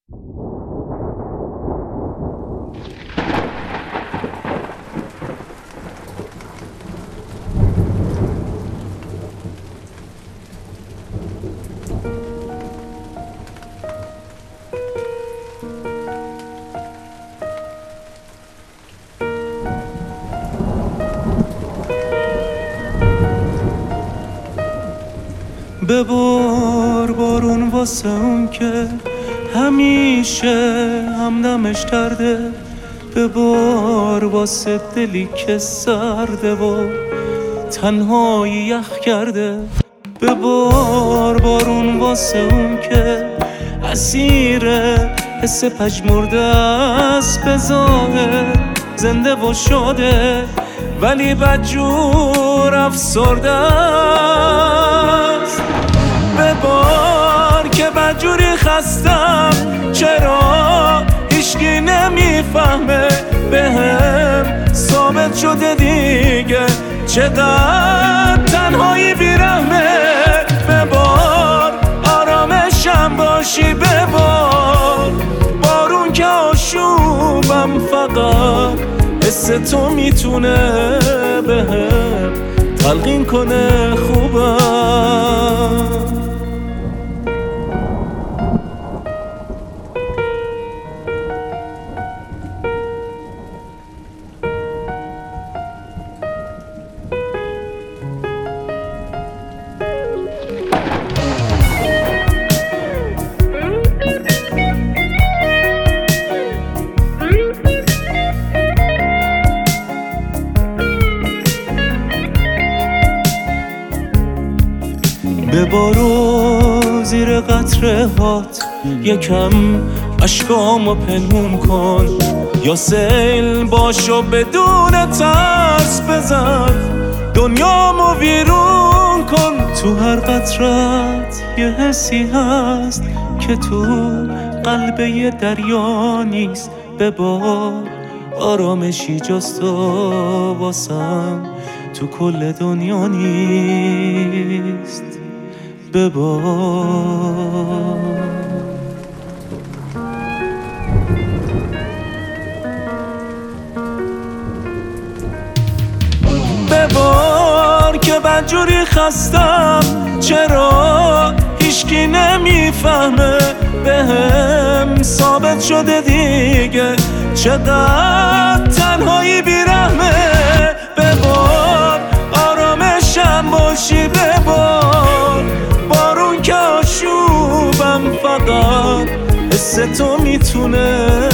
ببار بارون واسه اون که همیشه همدمش کرده، ببار واسه دلی که سرده و تنهایی یخ کرده. ببار بارون واسه اون که اسیر حس پژمرده است، به ظاهر زنده و شده ولی بدجور افسرده است. ببار که بدجوری خستم، چرا هیچکی نمیفهمه، بهم ثابت شده دیگه چقدر تنهایی بیرحمه. ببار آرامشم باشی، ببار بارون که آشوبم، فقط حس تو میتونه بهم تلقین کنه خوبم. ببارو زیر قطره هات، یکم اشکامو پنهون کن، یا سیل باشو بدون ترس بزن دنیامو ویرون کن. تو هر قطرت یه حسی هست که تو قلب یه دریا نیست. ببار آرامشی جست و واسم تو کل دنیا نیست. ببار که بدجوری خستم، چرا هیچکی نمیفهمه، بهم ثابت شده دیگه چقدر تنهایی بیرحمه. ببار آرامشم باشی، ببار بارون که آشوبم، فقط حس تو میتونه